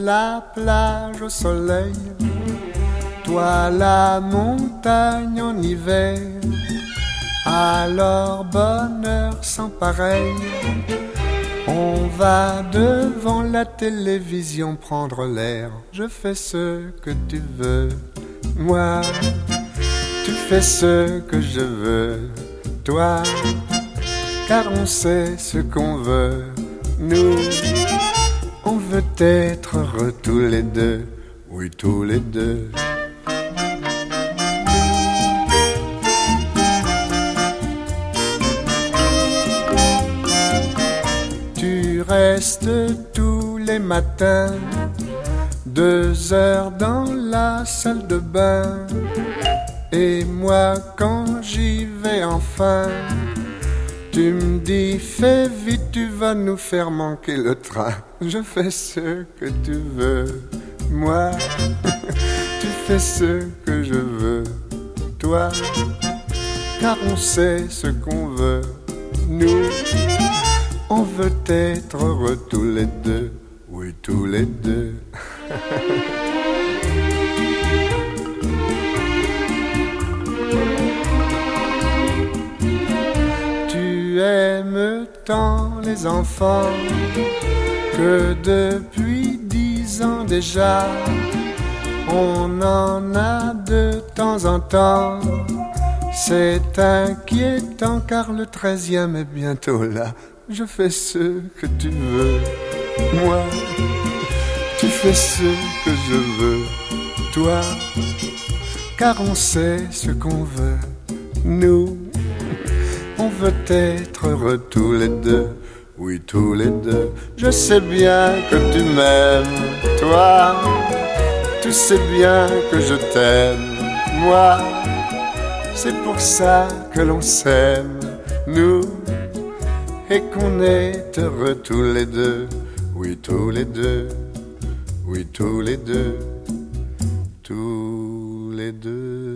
la plage au soleil, toi la montagne en hiver. Alors bonheur sans pareil, on va devant la télévision prendre l'air. Je fais ce que tu veux, moi, tu fais ce que je veux, toi, car on sait ce qu'on veut, nous. On veut être heureux tous les deux, oui tous les deux. Tu restes tous les matins, 2 heures dans la salle de bain. Et moi quand j'y vais enfin, tu me dis fais vite, tu vas nous faire manquer le train. Je fais ce que tu veux, moi, tu fais ce que je veux, toi, car on sait ce qu'on veut, nous. On veut être heureux tous les deux, oui tous les deux. Tu aimes tant les enfants que depuis 10 ans déjà, on en a de temps en temps. C'est inquiétant car le 13e est bientôt là. Je fais ce que tu veux, moi, tu fais ce que je veux, toi, car on sait ce qu'on veut, nous. On veut être heureux tous les deux, oui tous les deux. Je sais bien que tu m'aimes, toi, tu sais bien que je t'aime, moi. C'est pour ça que l'on s'aime, nous, et qu'on est heureux tous les deux, oui tous les deux, oui tous les deux, tous les deux.